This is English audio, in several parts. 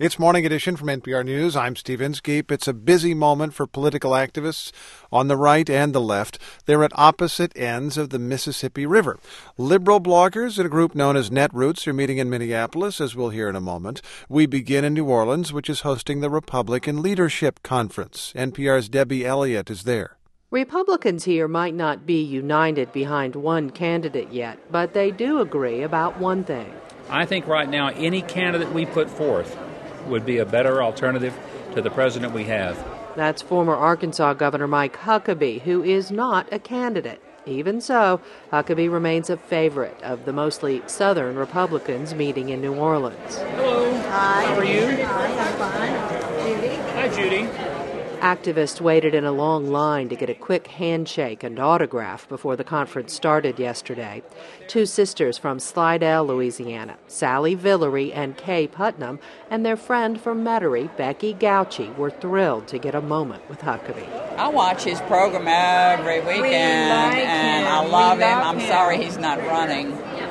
It's Morning Edition from NPR News. I'm Steve Inskeep. It's a busy moment for political activists on the right and the left. They're at opposite ends of the Mississippi River. Liberal bloggers and a group known as Netroots are meeting in Minneapolis, as we'll hear in a moment. We begin in New Orleans, which is hosting the Republican Leadership Conference. NPR's Debbie Elliott is there. Republicans here might not be united behind one candidate yet, but they do agree about one thing. I think right now any candidate we put forth would be a better alternative to the president we have. That's former Arkansas Governor Mike Huckabee, who is not a candidate. Even so, Huckabee remains a favorite of the mostly Southern Republicans meeting in New Orleans. Hello. Hi. How are you? Hi, I'm fine. Judy. Hi, Judy. Activists waited in a long line to get a quick handshake and autograph before the conference started yesterday. Two sisters from Slidell, Louisiana, Sally Villery and Kay Putnam, and their friend from Metairie, Becky Gauchi, were thrilled to get a moment with Huckabee. I watch his program every weekend, and I love him. I'm sorry he's not running.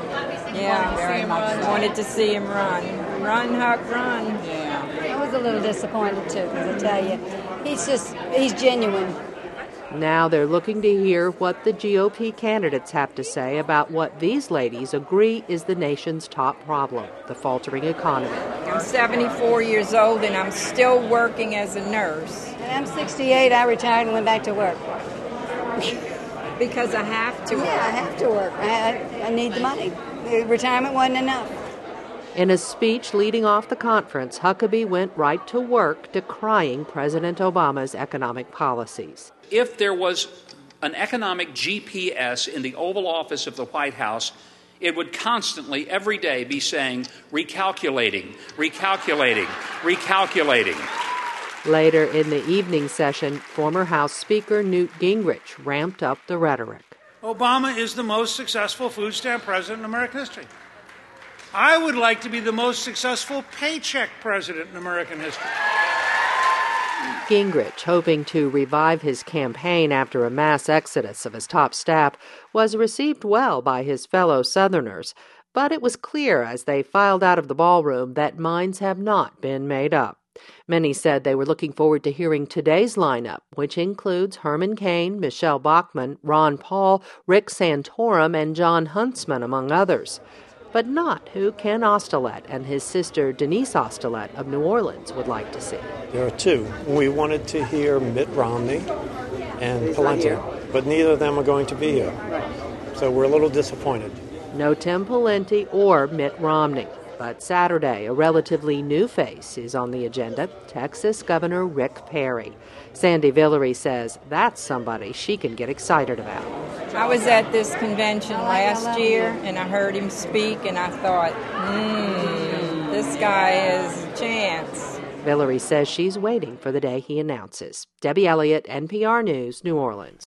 Yeah, very much so. Wanted to see him run. Run, Huck, run. Yeah. I was a little disappointed, too, because I tell you, he's genuine. Now they're looking to hear what the GOP candidates have to say about what these ladies agree is the nation's top problem, the faltering economy. I'm 74 years old, and I'm still working as a nurse. And I'm 68. I retired and went back to work. Because I have to work. Yeah, I have to work. I need the money. Retirement wasn't enough. In a speech leading off the conference, Huckabee went right to work decrying President Obama's economic policies. If there was an economic GPS in the Oval Office of the White House, it would constantly, every day, be saying, recalculating, recalculating, recalculating. Later in the evening session, former House Speaker Newt Gingrich ramped up the rhetoric. Obama is the most successful food stamp president in American history. I would like to be the most successful paycheck president in American history. Gingrich, hoping to revive his campaign after a mass exodus of his top staff, was received well by his fellow Southerners. But it was clear as they filed out of the ballroom that minds have not been made up. Many said they were looking forward to hearing today's lineup, which includes Herman Cain, Michelle Bachmann, Ron Paul, Rick Santorum, and John Huntsman, among others. But not who Ken Ostolet and his sister Denise Ostolet of New Orleans would like to see. There are two. We wanted to hear Mitt Romney and Pawlenty, but neither of them are going to be here. So we're a little disappointed. No Tim Pawlenty or Mitt Romney. But Saturday, a relatively new face is on the agenda, Texas Governor Rick Perry. Sandy Villery says that's somebody she can get excited about. I was at this convention last year, and I heard him speak, and I thought, this guy is a chance. Villery says she's waiting for the day he announces. Debbie Elliott, NPR News, New Orleans.